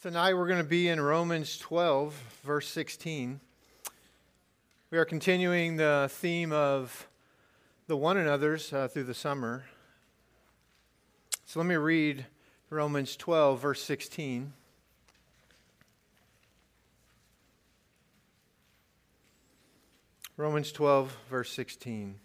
Tonight we're going to be in Romans 12, verse 16. We are continuing the theme of the one another's through the summer. So let me read Romans 12, verse 16. Romans 12, verse 16.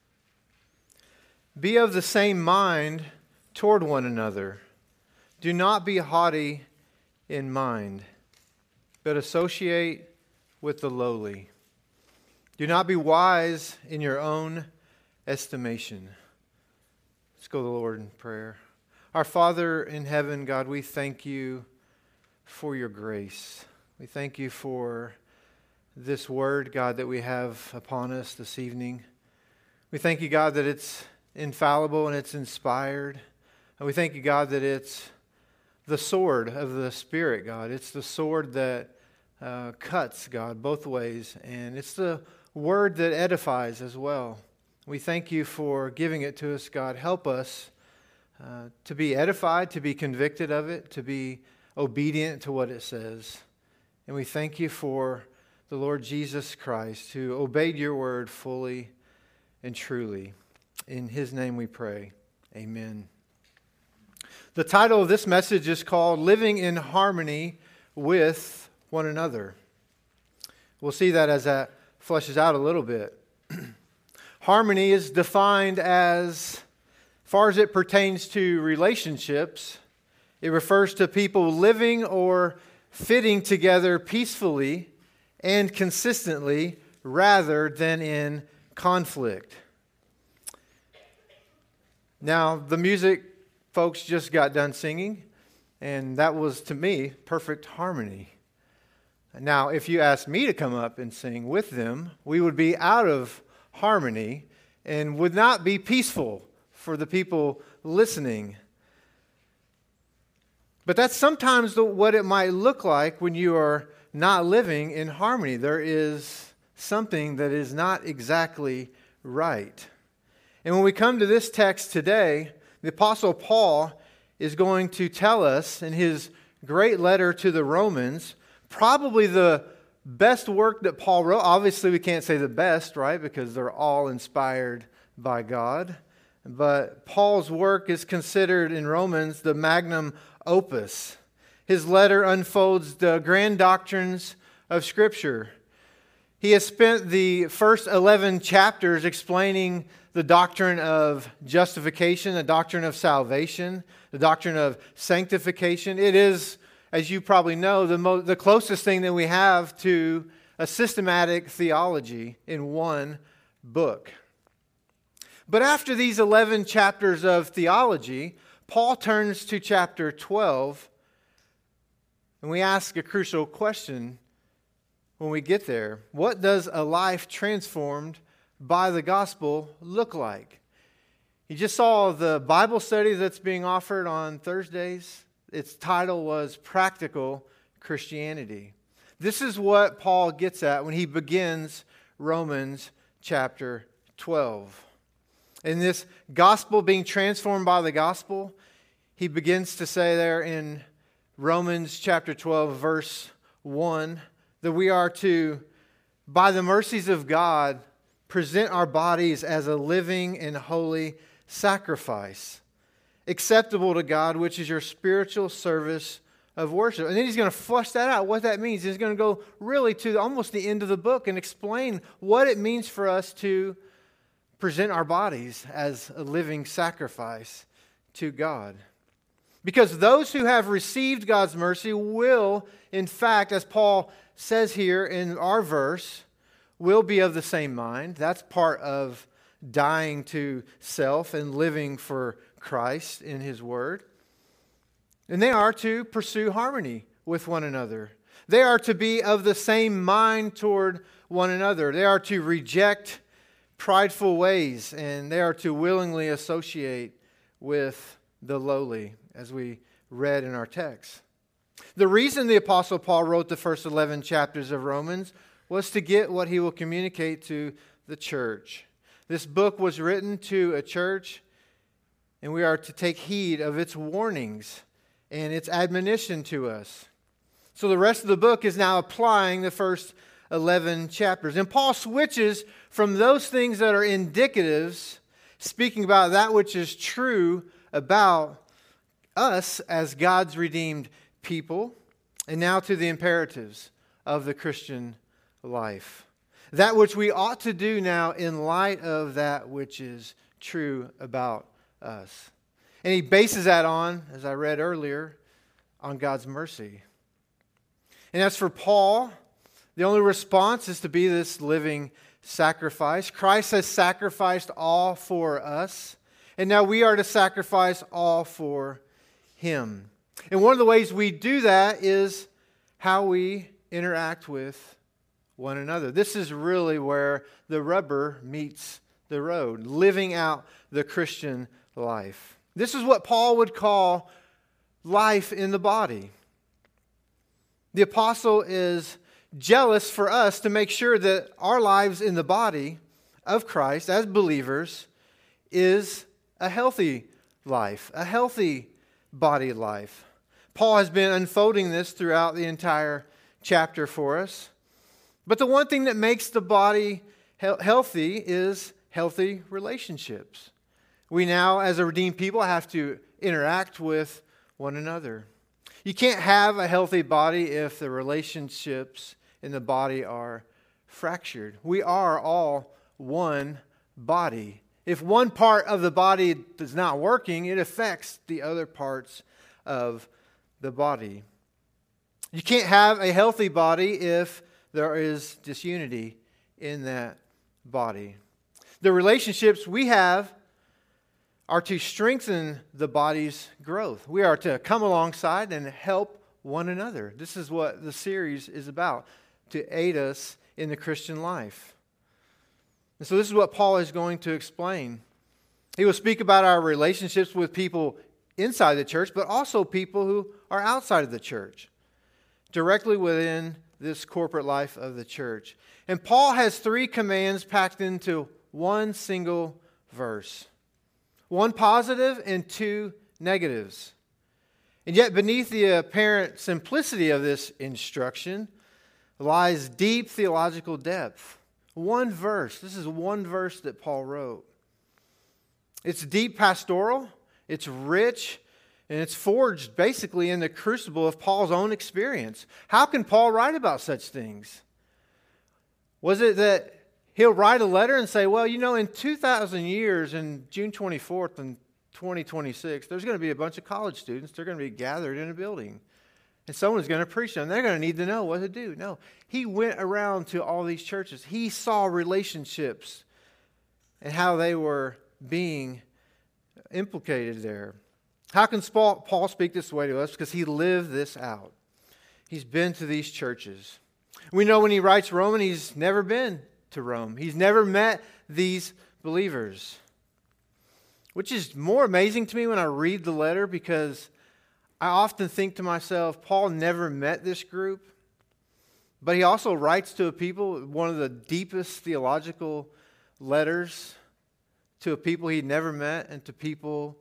Be of the same mind toward one another. Do not be haughty in mind, but associate with the lowly. Do not be wise in your own estimation. Let's go to the Lord in prayer. Our Father in heaven, God, we thank you for your grace. We thank you for this word, God, that we have upon us this evening. We thank you, God, that it's infallible and it's inspired. And we thank you, God, that it's the sword of the Spirit, God. It's the sword that cuts, God, both ways. And it's the word that edifies as well. We thank you for giving it to us, God. Help us to be edified, to be convicted of it, to be obedient to what it says. And we thank you for the Lord Jesus Christ, who obeyed your word fully and truly. In His name we pray. Amen. The title of this message is called Living in Harmony with One Another. We'll see that as that fleshes out a little bit. Harmony is defined as far as it pertains to relationships, it refers to people living or fitting together peacefully and consistently rather than in conflict. Now, the music folks just got done singing, and that was, to me, perfect harmony. Now, if you asked me to come up and sing with them, we would be out of harmony and would not be peaceful for the people listening. But that's sometimes what it might look like when you are not living in harmony. There is something that is not exactly right. And when we come to this text today, the Apostle Paul is going to tell us in his great letter to the Romans, probably the best work that Paul wrote. Obviously, we can't say the best, right? Because they're all inspired by God. But Paul's work is considered in Romans the magnum opus. His letter unfolds the grand doctrines of Scripture. He has spent the first 11 chapters explaining the doctrine of justification, the doctrine of salvation, the doctrine of sanctification. It is, as you probably know, the closest thing that we have to a systematic theology in one book. But after these 11 chapters of theology, Paul turns to chapter 12, and we ask a crucial question when we get there. What does a life transformed by the gospel look like? You just saw the Bible study that's being offered on Thursdays. Its title was Practical Christianity. This is what Paul gets at when he begins Romans chapter 12. In this gospel being transformed by the gospel, he begins to say there in Romans chapter 12, verse 1, that we are to, by the mercies of God, present our bodies as a living and holy sacrifice, acceptable to God, which is your spiritual service of worship. And then he's going to flesh that out, what that means. He's going to go really to almost the end of the book and explain what it means for us to present our bodies as a living sacrifice to God. Because those who have received God's mercy will, in fact, as Paul says here in our verse, will be of the same mind. That's part of dying to self and living for Christ in His Word. And they are to pursue harmony with one another. They are to be of the same mind toward one another. They are to reject prideful ways, and they are to willingly associate with the lowly, as we read in our text. The reason the Apostle Paul wrote the first 11 chapters of Romans was to get what he will communicate to the church. This book was written to a church, and we are to take heed of its warnings and its admonition to us. So the rest of the book is now applying the first 11 chapters. And Paul switches from those things that are indicatives, speaking about that which is true about us as God's redeemed people, and now to the imperatives of the Christian life. That which we ought to do now in light of that which is true about us. And he bases that on, as I read earlier, on God's mercy. And as for Paul, the only response is to be this living sacrifice. Christ has sacrificed all for us, and now we are to sacrifice all for Him. And one of the ways we do that is how we interact with one another. This is really where the rubber meets the road, living out the Christian life. This is what Paul would call life in the body. The apostle is jealous for us to make sure that our lives in the body of Christ as believers is a healthy life, a healthy body life. Paul has been unfolding this throughout the entire chapter for us. But the one thing that makes the body healthy is healthy relationships. We now, as a redeemed people, have to interact with one another. You can't have a healthy body if the relationships in the body are fractured. We are all one body. If one part of the body is not working, it affects the other parts of the body. You can't have a healthy body if there is disunity in that body. The relationships we have are to strengthen the body's growth. We are to come alongside and help one another. This is what the series is about, to aid us in the Christian life. And so this is what Paul is going to explain. He will speak about our relationships with people inside the church, but also people who are outside of the church, directly within this corporate life of the church. And Paul has 3 commands packed into one single verse. 1 positive and 2 negatives. And yet beneath the apparent simplicity of this instruction lies deep theological depth. One verse. This is one verse that Paul wrote. It's deep pastoral, it's rich, and it's forged basically in the crucible of Paul's own experience. How can Paul write about such things? Was it that he'll write a letter and say, well, in 2,000 years, in June 24th and 2026, there's going to be a bunch of college students. They're going to be gathered in a building. And someone's going to preach to them. They're going to need to know what to do. No, he went around to all these churches. He saw relationships and how they were being implicated there. How can Paul speak this way to us? Because he lived this out. He's been to these churches. We know when he writes Romans, he's never been to Rome. He's never met these believers. Which is more amazing to me when I read the letter, because I often think to myself, Paul never met this group, but he also writes to a people, one of the deepest theological letters to a people he'd never met, and to people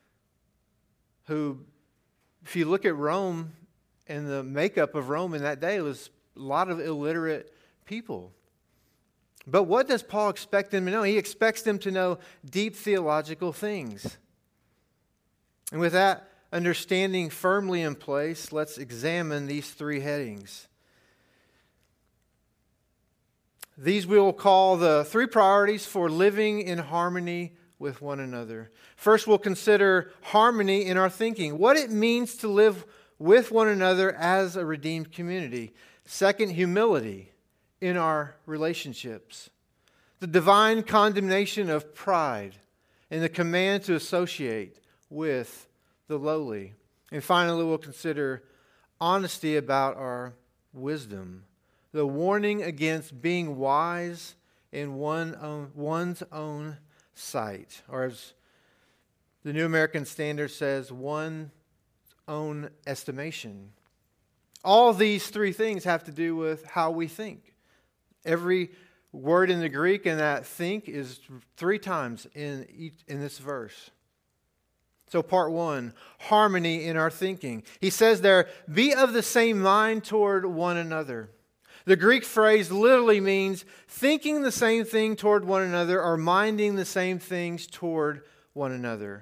who, if you look at Rome and the makeup of Rome in that day, it was a lot of illiterate people. But what does Paul expect them to know? He expects them to know deep theological things. And with that understanding firmly in place, let's examine these 3 headings. These we will call the 3 priorities for living in harmony with one another. First, we'll consider harmony in our thinking, what it means to live with one another as a redeemed community. Second, humility in our relationships. The divine condemnation of pride and the command to associate with the lowly. And finally, we'll consider honesty about our wisdom. The warning against being wise in one's own sight. Or as the New American Standard says, one's own estimation. All these 3 things have to do with how we think. Every word in the Greek in that think is 3 times in this verse. So part one, harmony in our thinking. He says there, be of the same mind toward one another. The Greek phrase literally means thinking the same thing toward one another or minding the same things toward one another.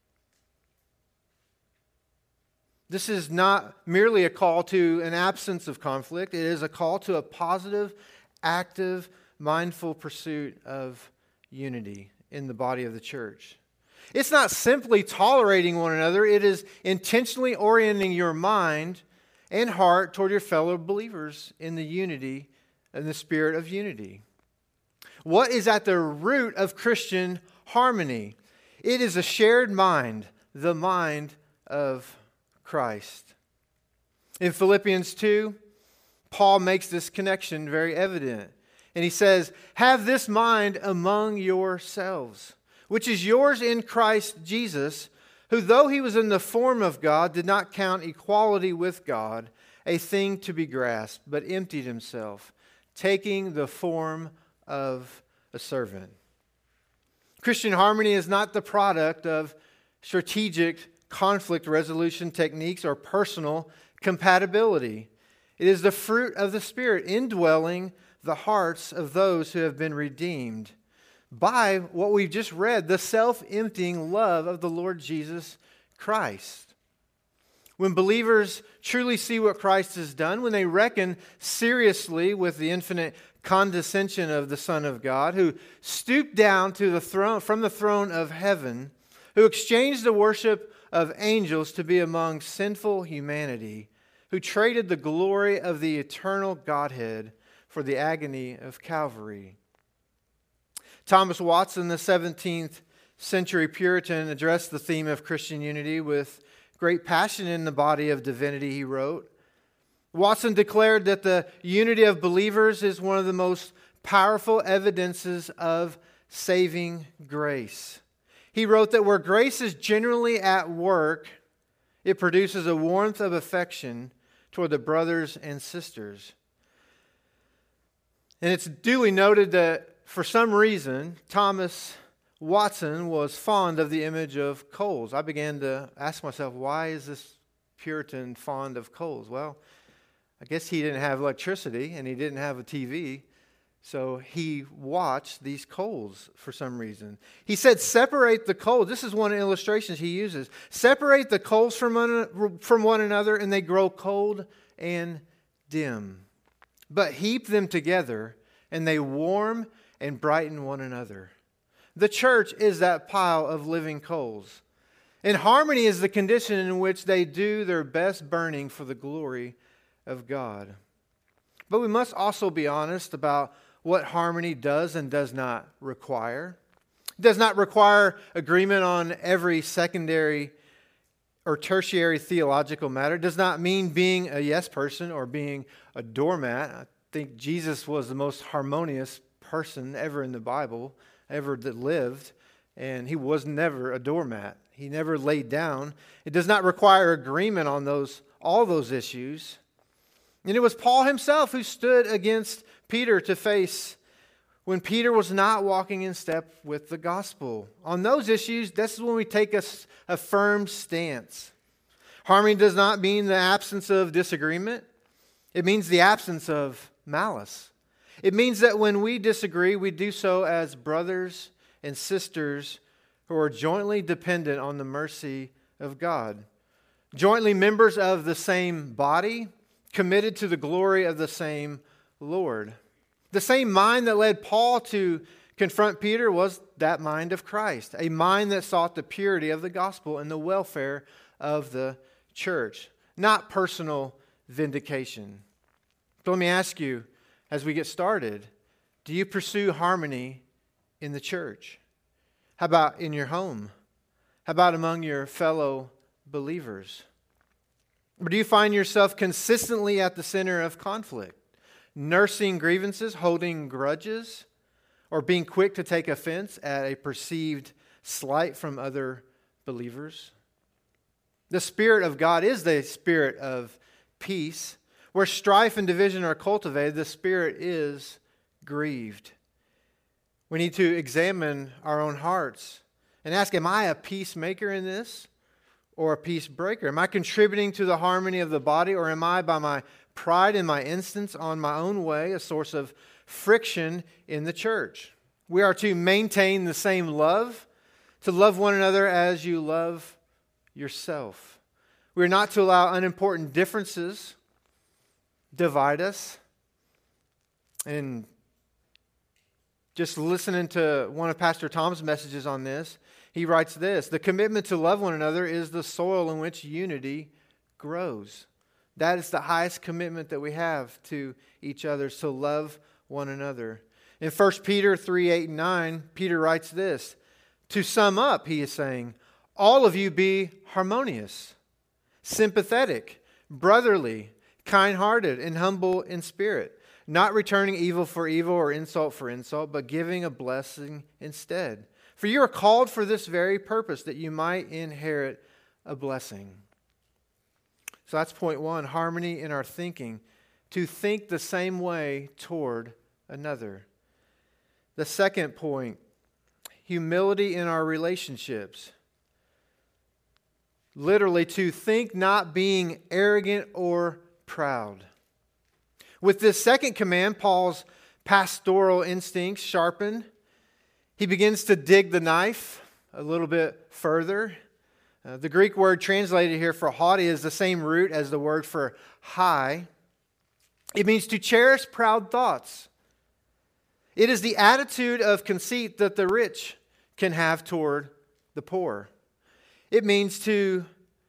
This is not merely a call to an absence of conflict. It is a call to a positive, active, mindful pursuit of unity in the body of the church. It's not simply tolerating one another. It is intentionally orienting your mind and heart toward your fellow believers in the unity and the spirit of unity. What is at the root of Christian harmony? It is a shared mind, the mind of Christ. In Philippians 2, Paul makes this connection very evident. And he says, have this mind among yourselves, which is yours in Christ Jesus, who though he was in the form of God, did not count equality with God a thing to be grasped, but emptied himself, taking the form of a servant. Christian harmony is not the product of strategic conflict resolution techniques or personal compatibility. It is the fruit of the Spirit indwelling the hearts of those who have been redeemed by what we've just read, the self-emptying love of the Lord Jesus Christ. When believers truly see what Christ has done, when they reckon seriously with the infinite condescension of the Son of God, who stooped down to the throne, from the throne of heaven, who exchanged the worship of angels to be among sinful humanity, who traded the glory of the eternal Godhead for the agony of Calvary. Thomas Watson, the 17th century Puritan, addressed the theme of Christian unity with great passion in the body of divinity, he wrote. Watson declared that the unity of believers is one of the most powerful evidences of saving grace. He wrote that where grace is generally at work, it produces a warmth of affection toward the brothers and sisters. And it's duly noted that for some reason, Thomas Watson was fond of the image of coals. I began to ask myself, why is this Puritan fond of coals? Well, I guess he didn't have electricity and he didn't have a TV, so he watched these coals for some reason. He said, separate the coals. This is one of the illustrations he uses. Separate the coals from one another and they grow cold and dim. But heap them together and they warm and brighten one another. The church is that pile of living coals. And harmony is the condition in which they do their best burning for the glory of God. But we must also be honest about what harmony does and does not require. It does not require agreement on every secondary or tertiary theological matter. It does not mean being a yes person or being a doormat. I think Jesus was the most harmonious person ever in the Bible, ever that lived, and he was never a doormat. He never laid down. It does not require agreement on all those issues. And it was Paul himself who stood against Peter to face when Peter was not walking in step with the gospel. On those issues, this is when we take a firm stance. Harmony does not mean the absence of disagreement. It means the absence of malice. It means that when we disagree, we do so as brothers and sisters who are jointly dependent on the mercy of God. Jointly members of the same body, committed to the glory of the same Lord. The same mind that led Paul to confront Peter was that mind of Christ, a mind that sought the purity of the gospel and the welfare of the church, not personal vindication. So let me ask you, as we get started, do you pursue harmony in the church? How about in your home? How about among your fellow believers? Or do you find yourself consistently at the center of conflict, nursing grievances, holding grudges, or being quick to take offense at a perceived slight from other believers? The Spirit of God is the spirit of peace. Where strife and division are cultivated, the Spirit is grieved. We need to examine our own hearts and ask, am I a peacemaker in this? or a peace breaker? Am I contributing to the harmony of the body, or am I, by my pride and my instance on my own way, a source of friction in the church? We are to maintain the same love, to love one another as you love yourself. We are not to allow unimportant differences divide us. And just listening to one of Pastor Tom's messages on this, he writes this: the commitment to love one another is the soil in which unity grows. That is the highest commitment that we have to each other, to love one another. In 1 Peter 3, 8 and 9, Peter writes this: to sum up, he is saying, all of you be harmonious, sympathetic, brotherly, kind-hearted, and humble in spirit, not returning evil for evil or insult for insult, but giving a blessing instead. For you are called for this very purpose, that you might inherit a blessing. So that's point one, harmony in our thinking, to think the same way toward another. The second point, humility in our relationships. Literally, to think not being arrogant or proud. With this second command, Paul's pastoral instincts sharpen. He begins to dig the knife a little bit further. The Greek word translated here for haughty is the same root as the word for high. It means to cherish proud thoughts. It is the attitude of conceit that the rich can have toward the poor. It means to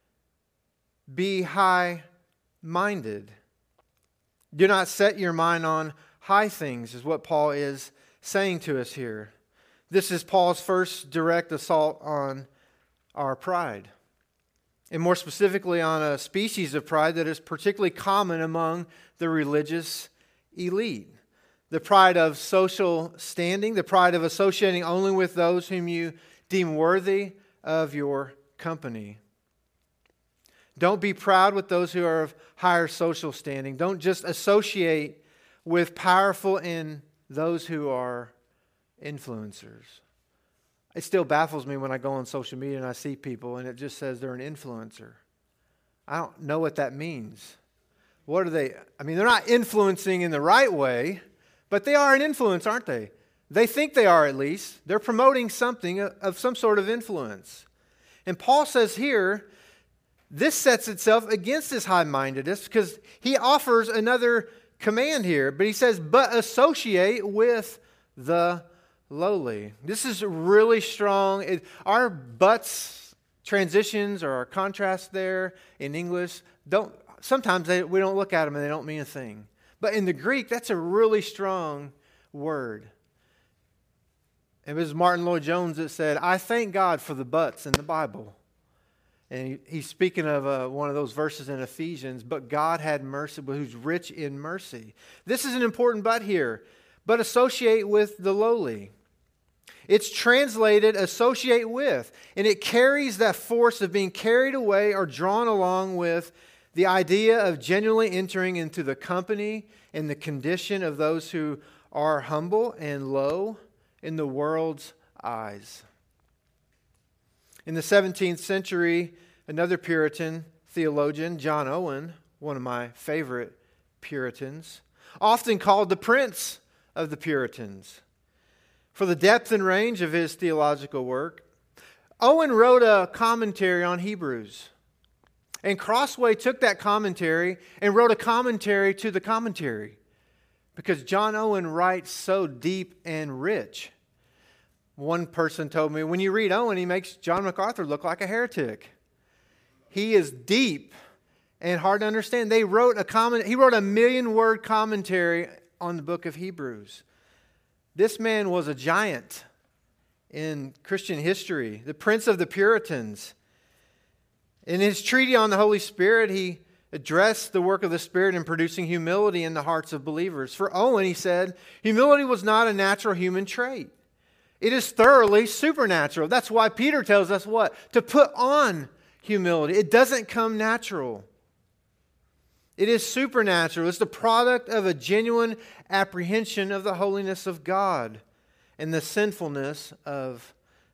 be high-minded. Do not set your mind on high things, is what Paul is saying to us here. This is Paul's first direct assault on our pride, and more specifically on a species of pride that is particularly common among the religious elite. The pride of social standing, the pride of associating only with those whom you deem worthy of your company. Don't be proud with those who are of higher social standing. Don't just associate with powerful in those who are influencers. It still baffles me when I go on social media and I see people and it just says they're an influencer. I don't know what that means. What are they? I mean, they're not influencing in the right way, but they are an influence, aren't they? They think they are, at least. They're promoting something of some sort of influence. And Paul says here, this sets itself against this high-mindedness because he offers another command here. But he says, but associate with the lowly. This is really strong. Our buts transitions or our contrast there in English, sometimes we don't look at them and they don't mean a thing. But in the Greek, that's a really strong word. It was Martin Lloyd-Jones that said, I thank God for the buts in the Bible. And he's speaking of one of those verses in Ephesians, but God had mercy, but who's rich in mercy. This is an important but here. But associate with the lowly. It's translated associate with, and it carries that force of being carried away or drawn along with the idea of genuinely entering into the company and the condition of those who are humble and low in the world's eyes. In the 17th century, another Puritan theologian, John Owen, one of my favorite Puritans, often called the Prince of the Puritans. For the depth and range of his theological work, Owen wrote a commentary on Hebrews. And Crossway took that commentary and wrote a commentary to the commentary. Because John Owen writes so deep and rich. One person told me, when you read Owen, he makes John MacArthur look like a heretic. He is deep and hard to understand. He wrote a 1,000,000-word commentary on the book of Hebrews. This man was a giant in Christian history, the Prince of the Puritans. In his treatise on the Holy Spirit, he addressed the work of the Spirit in producing humility in the hearts of believers. For Owen, he said, humility was not a natural human trait. It is thoroughly supernatural. That's why Peter tells us what? To put on humility. It doesn't come natural. It is supernatural. It's the product of a genuine apprehension of the holiness of God and the sinfulness of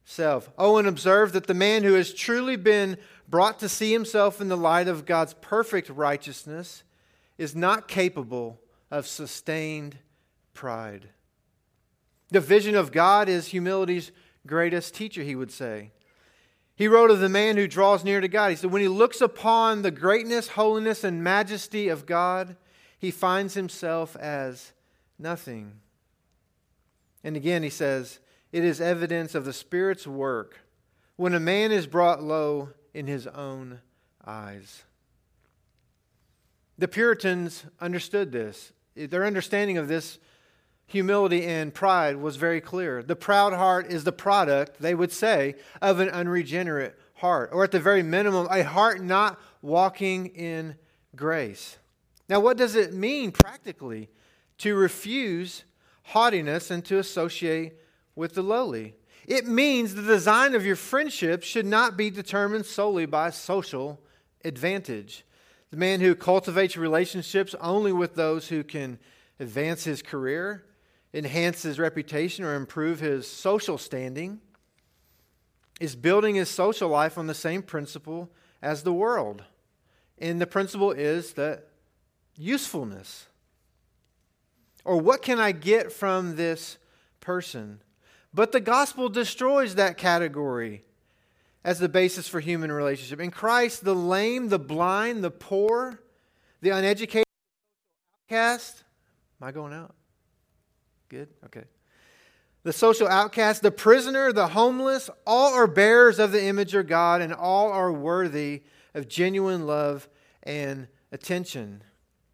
self. Owen observed that the man who has truly been brought to see himself in the light of God's perfect righteousness is not capable of sustained pride. The vision of God is humility's greatest teacher, he would say. He wrote of the man who draws near to God. He said, when he looks upon the greatness, holiness, and majesty of God, he finds himself as nothing. And again, he says, it is evidence of the Spirit's work when a man is brought low in his own eyes. The Puritans understood this. Their understanding of this humility and pride was very clear. The proud heart is the product, they would say, of an unregenerate heart, or at the very minimum, a heart not walking in grace. Now, what does it mean practically to refuse haughtiness and to associate with the lowly? It means the design of your friendship should not be determined solely by social advantage. The man who cultivates relationships only with those who can advance his career, enhance his reputation, or improve his social standing is building his social life on the same principle as the world. And the principle is that usefulness. Or what can I get from this person? But the gospel destroys that category as the basis for human relationship. In Christ, the lame, the blind, the poor, the uneducated, outcast. Am I going out? Good? Okay. The social outcast, the prisoner, the homeless, all are bearers of the image of God, and all are worthy of genuine love and attention.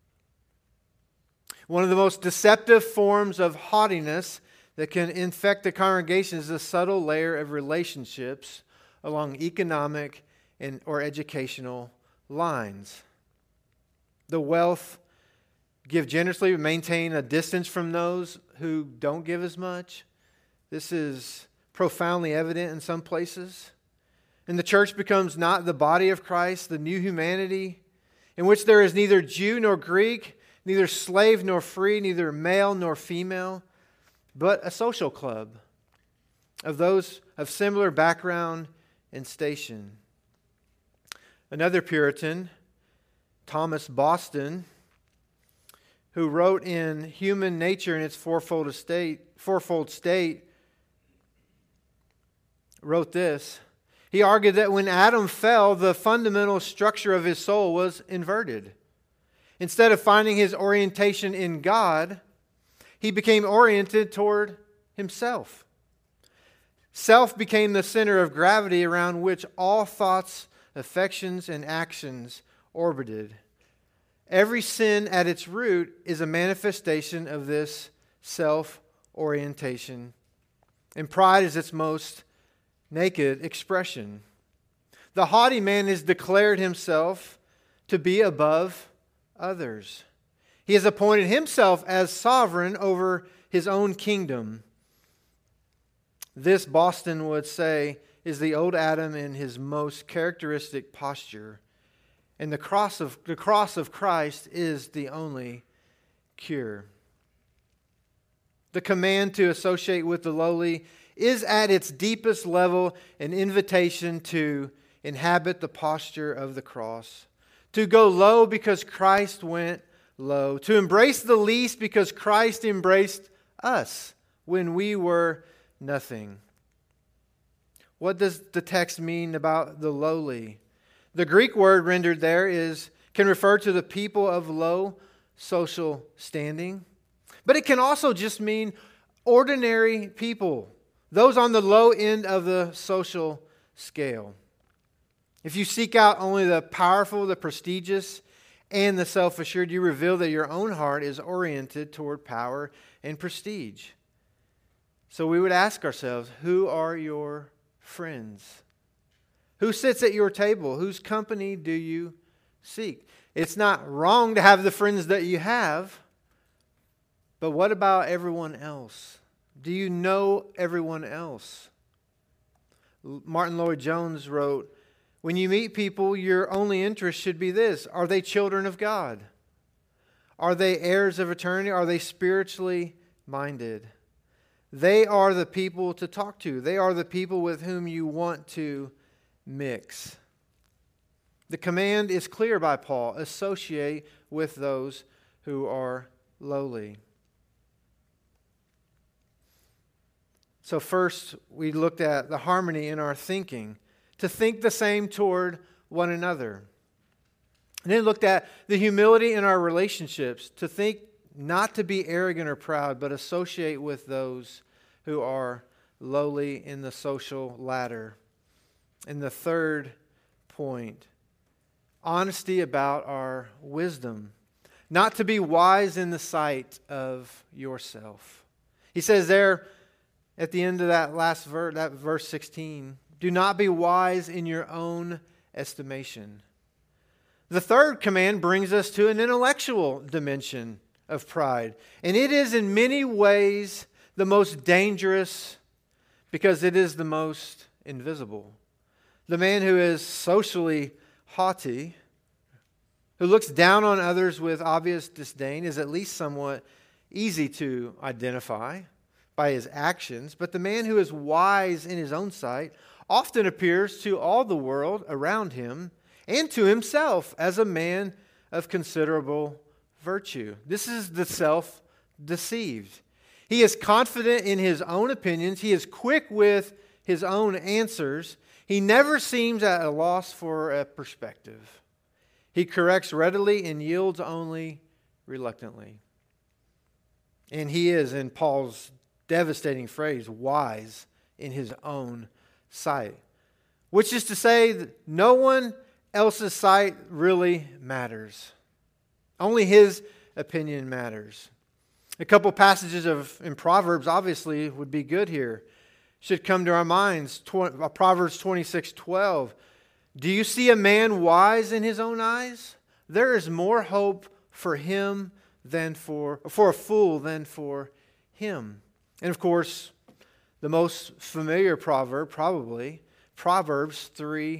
One of the most deceptive forms of haughtiness that can infect the congregation is the subtle layer of relationships along economic or educational lines. The wealth give generously, but maintain a distance from those who don't give as much. This is profoundly evident in some places. And the church becomes not the body of Christ, the new humanity, in which there is neither Jew nor Greek, neither slave nor free, neither male nor female, but a social club of those of similar background and station. Another Puritan, Thomas Boston, who wrote in Human Nature in its fourfold state, wrote this. He argued that when Adam fell, the fundamental structure of his soul was inverted. Instead of finding his orientation in God, he became oriented toward himself. Self became the center of gravity around which all thoughts, affections, and actions orbited. Every sin at its root is a manifestation of this self-orientation, and pride is its most naked expression. The haughty man has declared himself to be above others. He has appointed himself as sovereign over his own kingdom. This, Boston would say, is the old Adam in his most characteristic posture. And the cross of Christ is the only cure. The command to associate with the lowly is at its deepest level an invitation to inhabit the posture of the cross. To go low because Christ went low. To embrace the least because Christ embraced us when we were nothing. What does the text mean about the lowly? The Greek word rendered there can refer to the people of low social standing, but it can also just mean ordinary people, those on the low end of the social scale. If you seek out only the powerful, the prestigious, and the self-assured, you reveal that your own heart is oriented toward power and prestige. So we would ask ourselves, who are your friends? Who sits at your table? Whose company do you seek? It's not wrong to have the friends that you have, but what about everyone else? Do you know everyone else? Martin Lloyd-Jones wrote, when you meet people, your only interest should be this. Are they children of God? Are they heirs of eternity? Are they spiritually minded? They are the people to talk to. They are the people with whom you want to mix. The command is clear by Paul. Associate with those who are lowly. So first, we looked at the harmony in our thinking. To think the same toward one another. And then looked at the humility in our relationships. To think not to be arrogant or proud, but associate with those who are lowly in the social ladder. And the third point, honesty about our wisdom. Not to be wise in the sight of yourself. He says there at the end of that last verse, that verse 16, do not be wise in your own estimation. The third command brings us to an intellectual dimension of pride. And it is in many ways the most dangerous because it is the most invisible. The man who is socially haughty, who looks down on others with obvious disdain, is at least somewhat easy to identify by his actions. But the man who is wise in his own sight often appears to all the world around him and to himself as a man of considerable virtue. This is the self-deceived. He is confident in his own opinions. He is quick with his own answers. He never seems at a loss for a perspective. He corrects readily and yields only reluctantly. And he is, in Paul's devastating phrase, wise in his own sight. Which is to say that no one else's sight really matters. Only his opinion matters. A couple passages in Proverbs obviously would be good here. Should come to our minds. Proverbs 26:12. Do you see a man wise in his own eyes? There is more hope for him than for a fool than for him. And of course, the most familiar proverb probably, Proverbs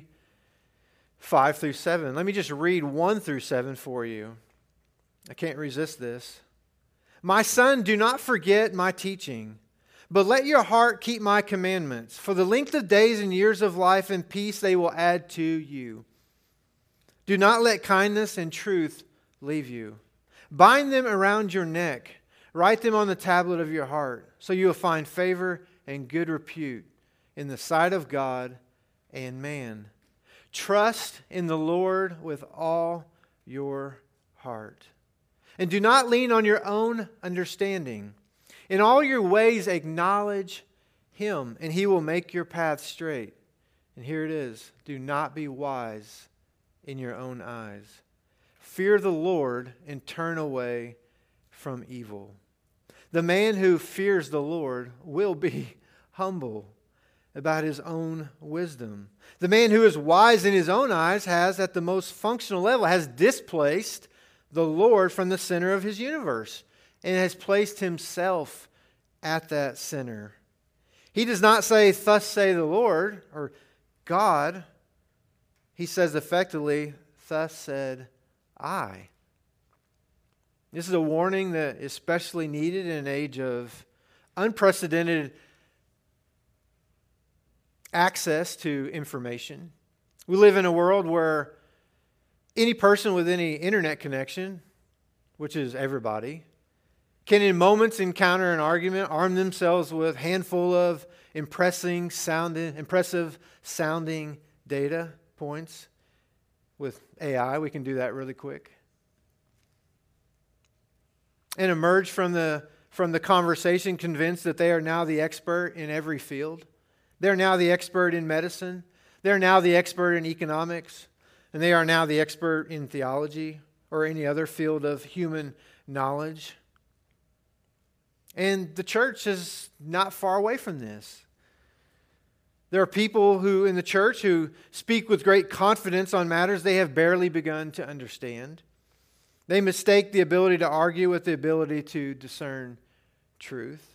3:5-7. Let me just read 1-7 for you. I can't resist this. My son, do not forget my teaching, but let your heart keep my commandments. For the length of days and years of life and peace they will add to you. Do not let kindness and truth leave you. Bind them around your neck. Write them on the tablet of your heart, so you will find favor and good repute in the sight of God and man. Trust in the Lord with all your heart. And do not lean on your own understanding. In all your ways acknowledge Him, and He will make your path straight. And here it is. Do not be wise in your own eyes. Fear the Lord and turn away from evil. The man who fears the Lord will be humble about his own wisdom. The man who is wise in his own eyes has, at the most functional level, has displaced the Lord from the center of his universe and has placed himself at that center. He does not say, "Thus say the Lord," or God. He says effectively, "Thus said I." This is a warning that is especially needed in an age of unprecedented access to information. We live in a world where any person with any internet connection, which is everybody, can in moments encounter an argument, arm themselves with a handful of impressive sounding data points. With AI, we can do that really quick. And emerge from the conversation convinced that they are now the expert in every field. They're now the expert in medicine. They're now the expert in economics. And they are now the expert in theology or any other field of human knowledge. And the church is not far away from this. There are people who in the church who speak with great confidence on matters they have barely begun to understand. They mistake the ability to argue with the ability to discern truth.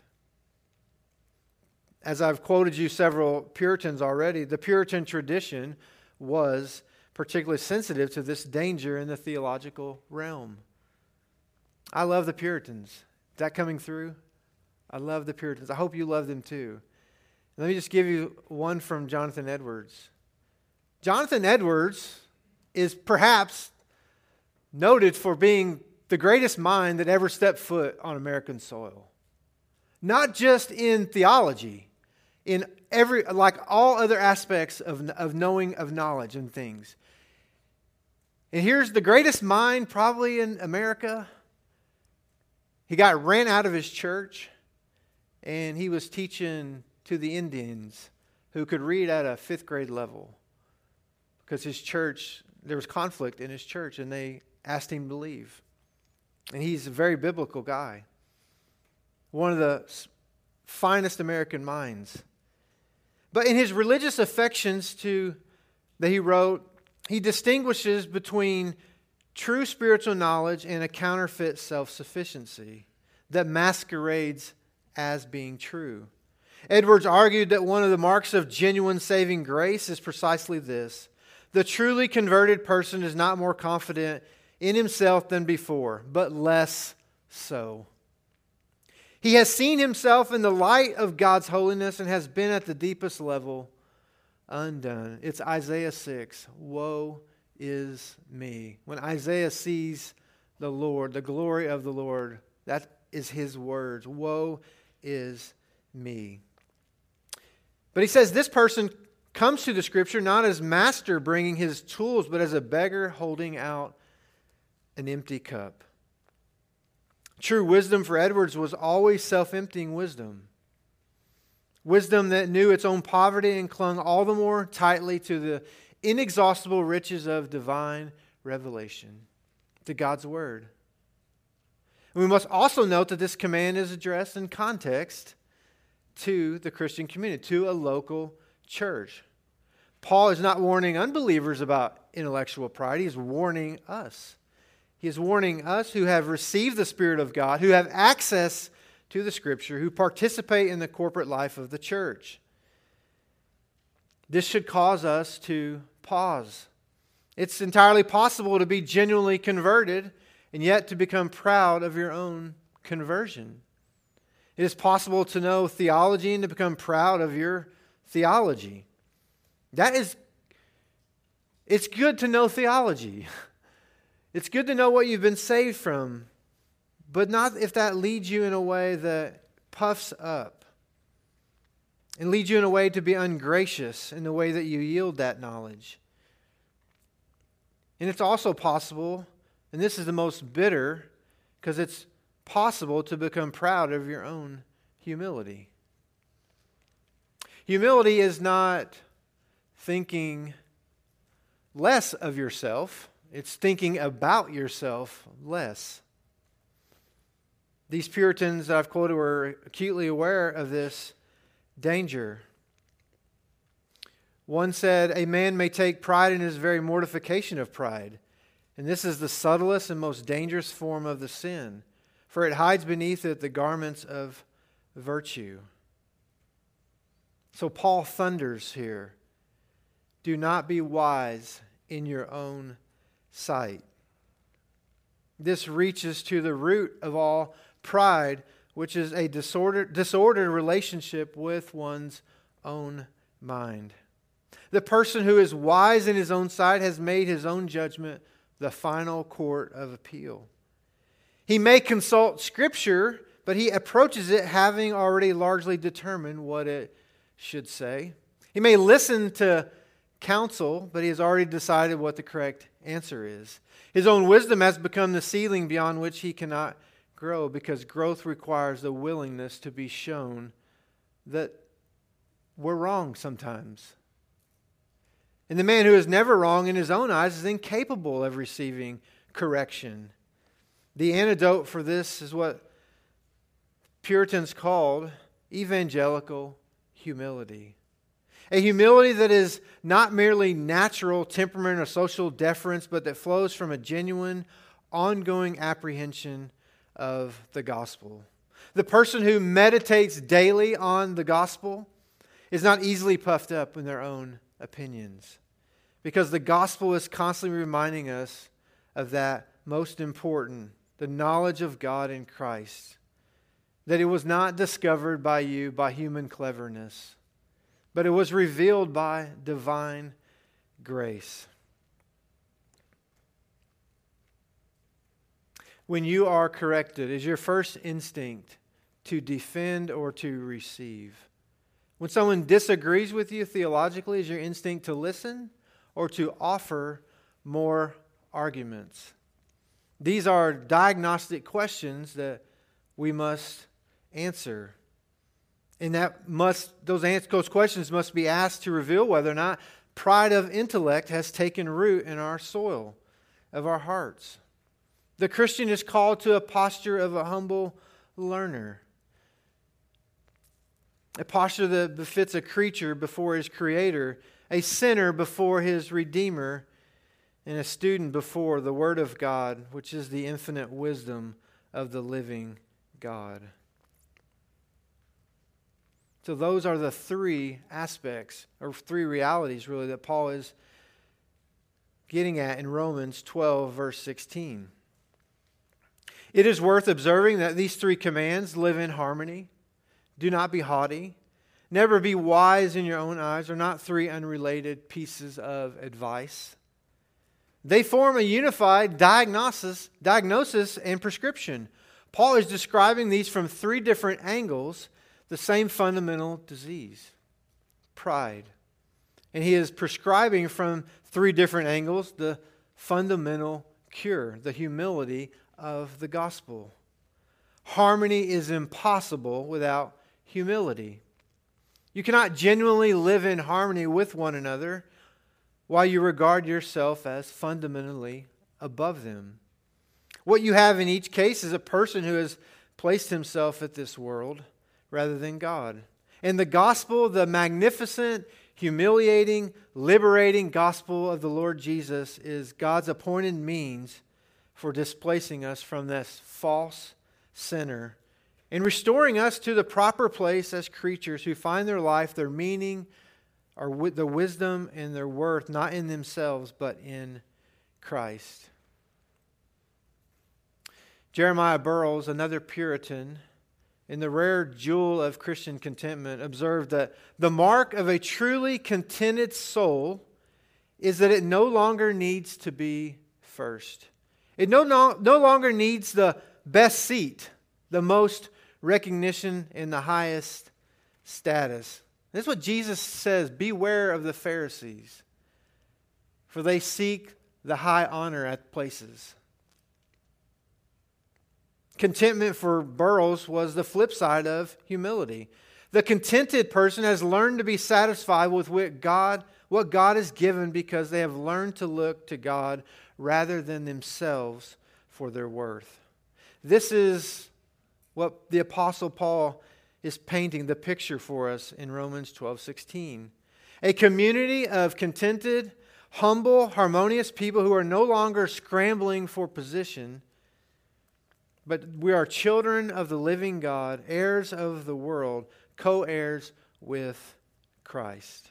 As I've quoted you several Puritans already, the Puritan tradition was particularly sensitive to this danger in the theological realm. I love the Puritans. Is that coming through? I love the Puritans. I hope you love them too. Let me just give you one from Jonathan Edwards. Jonathan Edwards is perhaps noted for being the greatest mind that ever stepped foot on American soil. Not just in theology, in like all other aspects of knowing, of knowledge and things. And here's the greatest mind probably in America. He got ran out of his church, and he was teaching to the Indians who could read at a 5th grade level. Because his church, there was conflict in his church, and they asked him to leave. And he's a very biblical guy. One of the finest American minds. But in his religious affections that he wrote, he distinguishes between true spiritual knowledge and a counterfeit self-sufficiency that masquerades as being true. Edwards argued that one of the marks of genuine saving grace is precisely this. The truly converted person is not more confident in himself than before, but less so. He has seen himself in the light of God's holiness and has been at the deepest level undone. It's Isaiah 6. Woe is me. When Isaiah sees the Lord, the glory of the Lord, that is his words. Woe is me. But he says this person comes to the Scripture not as master bringing his tools, but as a beggar holding out an empty cup. True wisdom for Edwards was always self-emptying wisdom. Wisdom that knew its own poverty and clung all the more tightly to the inexhaustible riches of divine revelation, to God's Word. And we must also note that this command is addressed in context to the Christian community, to a local church. Paul is not warning unbelievers about intellectual pride. He is warning us. He is warning us who have received the Spirit of God, who have access to the Scripture, who participate in the corporate life of the church. This should cause us to pause. It's entirely possible to be genuinely converted and yet to become proud of your own conversion. It is possible to know theology and to become proud of your theology. It's good to know theology. It's good to know what you've been saved from, but not if that leads you in a way that puffs up and leads you in a way to be ungracious in the way that you yield that knowledge. And it's also possible, and this is the most bitter, because it's possible to become proud of your own humility. Humility is not thinking less of yourself. It's thinking about yourself less. These Puritans that I've quoted were acutely aware of this danger. One said, "A man may take pride in his very mortification of pride, and this is the subtlest and most dangerous form of the sin, for it hides beneath it the garments of virtue." So Paul thunders here, do not be wise in your own sight. This reaches to the root of all pride, which is a disordered relationship with one's own mind. The person who is wise in his own sight has made his own judgment the final court of appeal. He may consult Scripture, but he approaches it having already largely determined what it should say. He may listen to counsel, but he has already decided what the correct answer is. His own wisdom has become the ceiling beyond which he cannot grow, because growth requires the willingness to be shown that we're wrong sometimes. And the man who is never wrong in his own eyes is incapable of receiving correction. The antidote for this is what Puritans called evangelical humility. A humility that is not merely natural temperament or social deference, but that flows from a genuine, ongoing apprehension of the gospel. The person who meditates daily on the gospel is not easily puffed up in their own opinions, because the gospel is constantly reminding us of that most important, the knowledge of God in Christ. that it was not discovered by you by human cleverness, but it was revealed by divine grace. When you are corrected, is your first instinct to defend or to receive? When someone disagrees with you theologically, is your instinct to listen or to offer more arguments? These are diagnostic questions that we must answer. And those questions must be asked to reveal whether or not pride of intellect has taken root in our soil of our hearts. The Christian is called to a posture of a humble learner. A posture that befits a creature before his Creator, a sinner before his Redeemer, and a student before the Word of God, which is the infinite wisdom of the living God. So those are the three aspects, or three realities really, that Paul is getting at in Romans 12, verse 16. It is worth observing that these three commands live in harmony. Do not be haughty. Never be wise in your own eyes are not three unrelated pieces of advice. They form a unified diagnosis and prescription. Paul is describing these from three different angles, the same fundamental disease, pride. And he is prescribing from three different angles the fundamental cure, the humility of the gospel. Harmony is impossible without humility. You cannot genuinely live in harmony with one another while you regard yourself as fundamentally above them. What you have in each case is a person who has placed himself at this world rather than God. And the gospel, the magnificent, humiliating, liberating gospel of the Lord Jesus, is God's appointed means for displacing us from this false sinner and restoring us to the proper place as creatures who find their life, their meaning, or the wisdom and their worth not in themselves but in Christ. Jeremiah Burroughs, another Puritan, in the rare jewel of Christian contentment, observed that the mark of a truly contented soul is that it no longer needs to be first. It no longer needs the best seat, the most recognition, and the highest status. This is what Jesus says, beware of the Pharisees, for they seek the high honor at places. Contentment for Burroughs was the flip side of humility. The contented person has learned to be satisfied with what God has given because they have learned to look to God rather than themselves for their worth. This is what the Apostle Paul is painting the picture for us in Romans 12:16. A community of contented, humble, harmonious people who are no longer scrambling for position, but we are children of the living God, heirs of the world, co-heirs with Christ.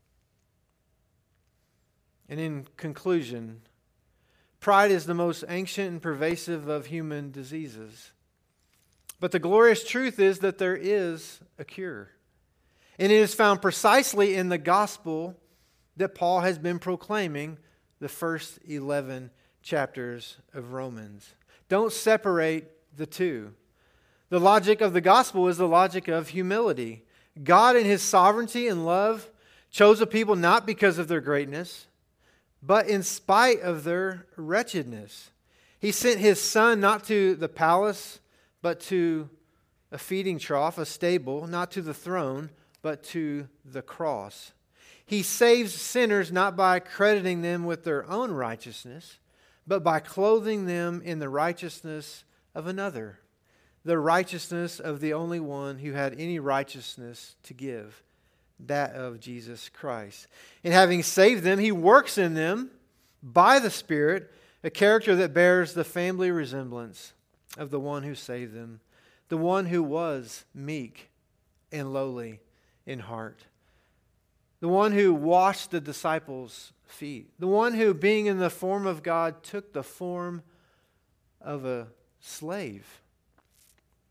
And in conclusion, pride is the most ancient and pervasive of human diseases. But the glorious truth is that there is a cure. And it is found precisely in the gospel that Paul has been proclaiming the first 11 chapters of Romans. Don't separate the two. The logic of the gospel is the logic of humility. God in His sovereignty and love chose a people not because of their greatness, but in spite of their wretchedness. He sent His Son not to the palace, but to a feeding trough, a stable, not to the throne, but to the cross. He saves sinners not by crediting them with their own righteousness, but by clothing them in the righteousness of another, the righteousness of the only one who had any righteousness to give, that of Jesus Christ. And having saved them, He works in them by the Spirit a character that bears the family resemblance of the one who saved them, the one who was meek and lowly in heart, the one who washed the disciples' feet, the one who, being in the form of God, took the form of a slave,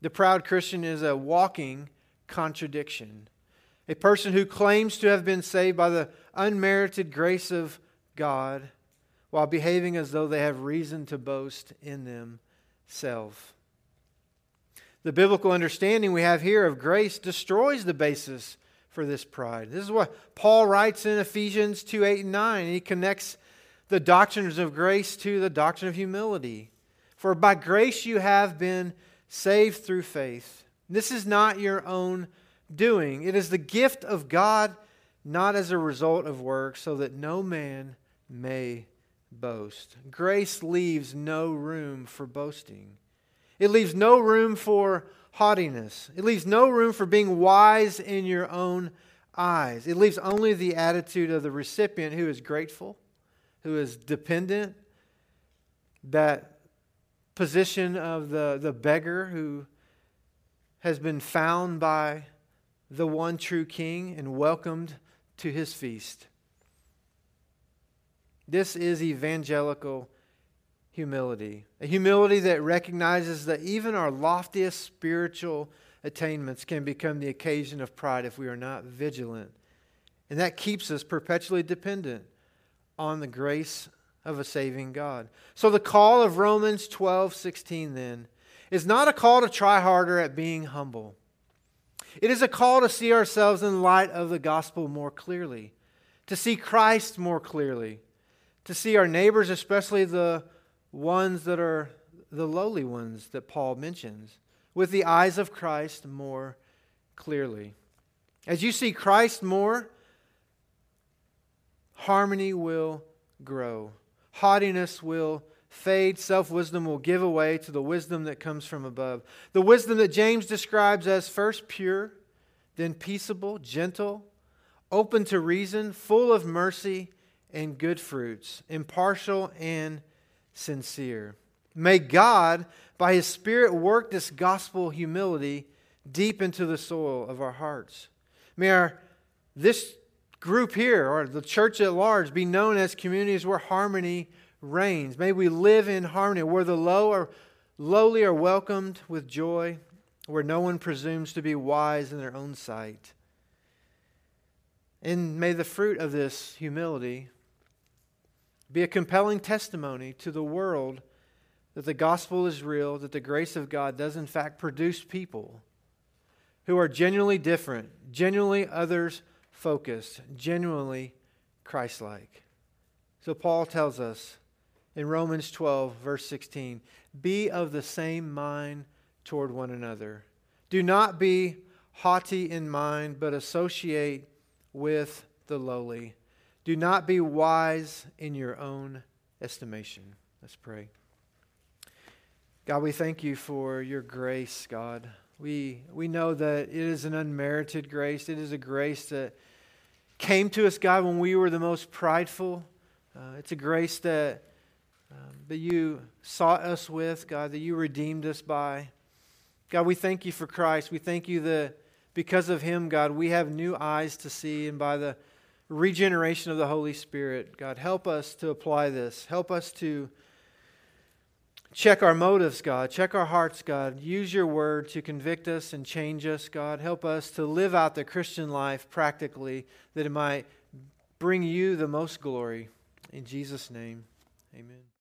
The proud Christian is a walking contradiction. A person who claims to have been saved by the unmerited grace of God while behaving as though they have reason to boast in themselves. The biblical understanding we have here of grace destroys the basis for this pride. This is what Paul writes in Ephesians 2, 8, and 9. He connects the doctrines of grace to the doctrine of humility. For by grace you have been saved through faith. This is not your own doing. It is the gift of God, not as a result of works, so that no man may boast. Grace leaves no room for boasting. It leaves no room for haughtiness. It leaves no room for being wise in your own eyes. It leaves only the attitude of the recipient who is grateful, who is dependent, that position of the beggar who has been found by the one true King and welcomed to his feast. This is evangelical humility. A humility that recognizes that even our loftiest spiritual attainments can become the occasion of pride if we are not vigilant. And that keeps us perpetually dependent on the grace of a saving God. So the call of Romans 12:16 then is not a call to try harder at being humble. It is a call to see ourselves in light of the gospel more clearly, to see Christ more clearly, to see our neighbors, especially the ones that are the lowly ones that Paul mentions, with the eyes of Christ more clearly. As you see Christ more, harmony will grow. Haughtiness will fade. Self-wisdom will give way to the wisdom that comes from above. The wisdom that James describes as first pure, then peaceable, gentle, open to reason, full of mercy and good fruits, impartial and sincere. May God, by His Spirit, work this gospel humility deep into the soil of our hearts. May this group here, or the church at large, be known as communities where harmony reigns. May we live in harmony, where the lowly are welcomed with joy, where no one presumes to be wise in their own sight. And may the fruit of this humility be a compelling testimony to the world that the gospel is real, that the grace of God does in fact produce people who are genuinely different, genuinely others-focused, genuinely Christ-like. So Paul tells us in Romans 12, verse 16, be of the same mind toward one another. Do not be haughty in mind, but associate with the lowly. Do not be wise in your own estimation. Let's pray. God, we thank you for your grace, God. We know that it is an unmerited grace. It is a grace that came to us, God, when we were the most prideful. It's a grace that you sought us with, God, that you redeemed us by. God, we thank you for Christ. We thank you that because of Him, God, we have new eyes to see, and by the regeneration of the Holy Spirit, God, help us to apply this. Help us to check our motives, God. Check our hearts, God. Use your word to convict us and change us, God. Help us to live out the Christian life practically, that it might bring you the most glory. In Jesus' name, amen.